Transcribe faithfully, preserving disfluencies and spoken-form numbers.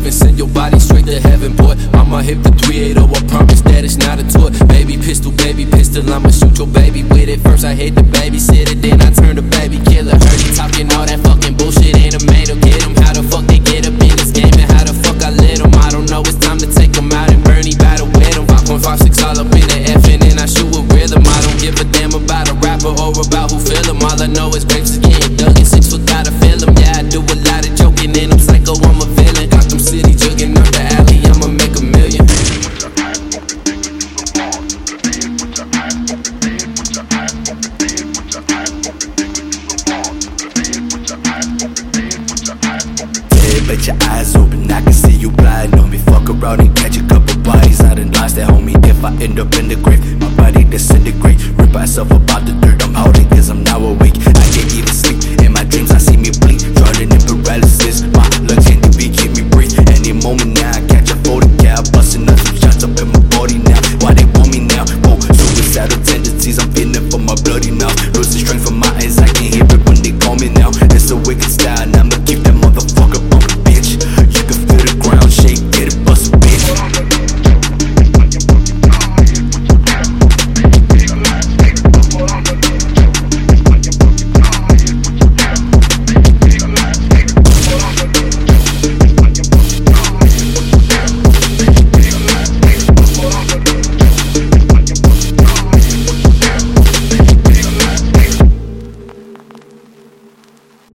and send your body straight to heaven, boy. I'ma hit the three eighty, I promise that it's not a toy. Baby pistol, baby pistol, I'ma shoot your baby with it. First I hate the babysitter, then I turn the baby killer. Heard he talking all that fucking bullshit, ain't a man to get him. How the fuck they get up in this game and how the fuck I let him? I don't know, it's time to take him out and Bernie battle with him. five point five six all up in the F and then I shoot with rhythm. I don't give a damn about a rapper or about who feel him. All I know is grapes is getting dug and six foot gotta feel him. Yeah, I do a lot of joking and I'm psycho, I'm a villain. Got them city jugging up the alley, I'ma make a million. Bet your eyes open, I can see you blind on me. Fuck around and catch a couple bodies. I done lost that homie. If I end up in the grave, my body disintegrate. Rip myself about the dirt, I'm holding cause I'm now awake. I can't even sleep, in my dreams I see me bleed, drowning in paralysis. My lungs can't be keep me